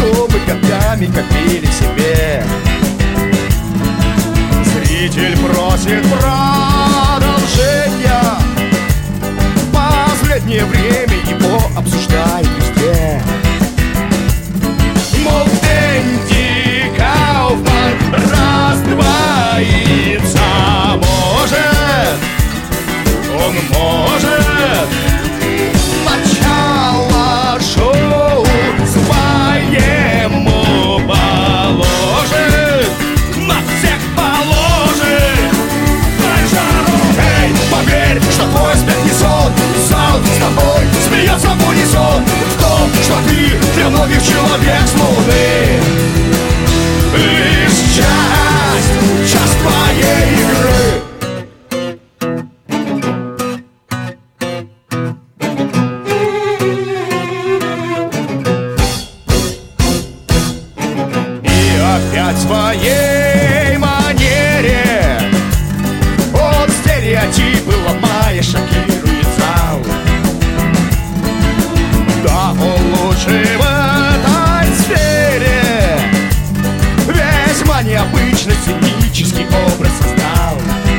что мы годами копили себе. Зритель просит продолжения. Последнее время его обсуждают везде. Мол, Энди Кауфман раздвоится. Может, он может. Начало шоу своему положит. На всех положит. Эй, поверь, что твой смех не сон. Зал с тобой смеется в унисон. В том, что ты для многих человек с луны. Лишь часть твоей игры. Опять в своей манере он стереотипы ломая шокирует зал. Да, он лучший в этой сфере. Весьма необычный сценический образ создал.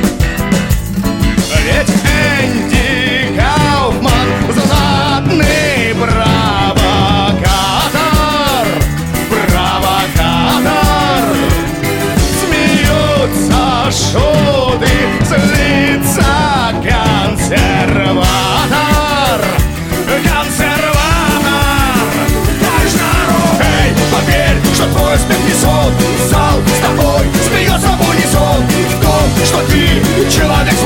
Ведь Энди Кауфман знатный провокатор. Смеются шуты, злится консерватор. Эй, поверь, что твой смех не сон. Зал с тобой смеется в унисон. В том, что ты человек